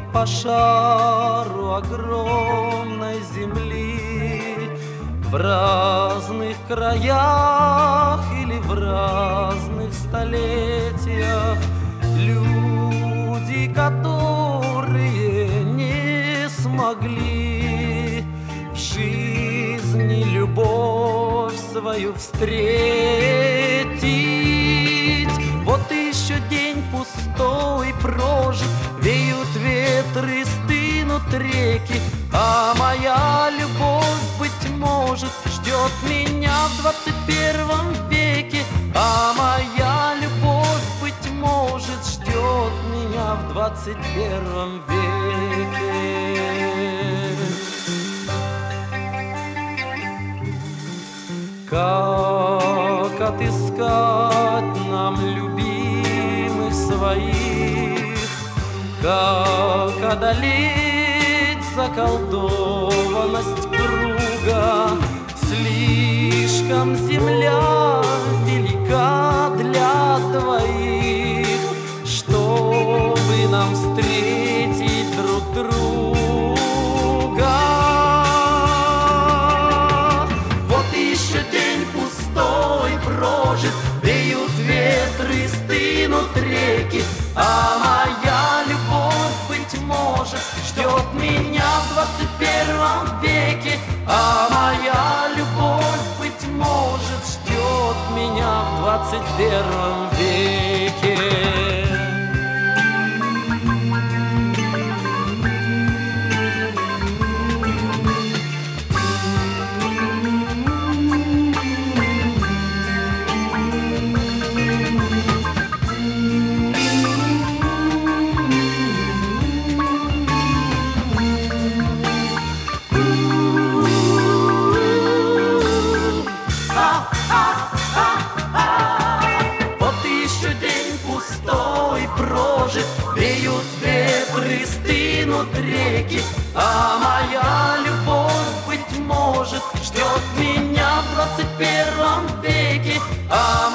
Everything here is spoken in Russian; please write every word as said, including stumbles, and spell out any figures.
по шару огромной земли, в разных краях или в разных столетиях люди, которые не смогли в жизни любовь свою встретить. Вот еще день пустой прожит, веют ветры, стынут реки, а моя любовь, быть может, ждет меня в двадцать первом веке. А моя любовь, быть может, ждет меня в двадцать первом веке. Как отыскать нам любимых своих, как одолеть заколдованность круга? Слишком земля велика для двоих, чтобы нам встретить друг друга. Вот еще день пустой прожит, веют ветры, стынут реки, а моя любовь, быть может, ждет меня в двадцать первом веке. А моя любовь, быть может, ждет меня в двадцать первом веке. Веют ветры, стынут реки, а моя любовь, быть может, ждет меня в двадцать первом веке. А